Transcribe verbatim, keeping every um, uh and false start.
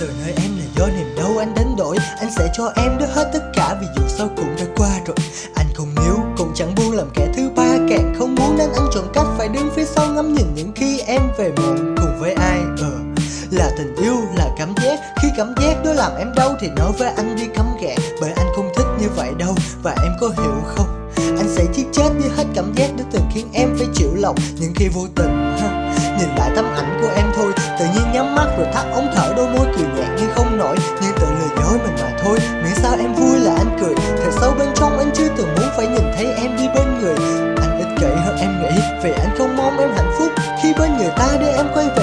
Từ nơi em là do niềm đau anh đánh đổi, anh sẽ cho em được hết tất cả vì dù sao cũng đã qua rồi. Anh không níu cũng chẳng buông làm kẻ thứ ba, càng không muốn nên anh chọn cách phải đứng phía sau ngắm nhìn những khi em về muộn cùng với ai. Ờ là tình yêu, là cảm giác, khi cảm giác đó làm em đau thì nói với anh đi cấm gạn, bởi anh không thích như vậy đâu. Và em có hiểu không, anh sẽ giết chết đi hết cảm giác đã từng khiến em phải chịu lòng. Nhưng khi vô tình ha, nhìn lại tấm ảnh của em thôi, tự nhiên nhắm mắt rồi thắt ống thở, đôi môi cười nhạt như không nổi, như tự lừa dối mình mà thôi. Miễn sao em vui là anh cười, thật sâu bên trong anh chưa từng muốn phải nhìn thấy em đi bên người. Anh ích kỷ hơn em nghĩ, vì anh không mong em hạnh phúc khi bên người ta để em quay về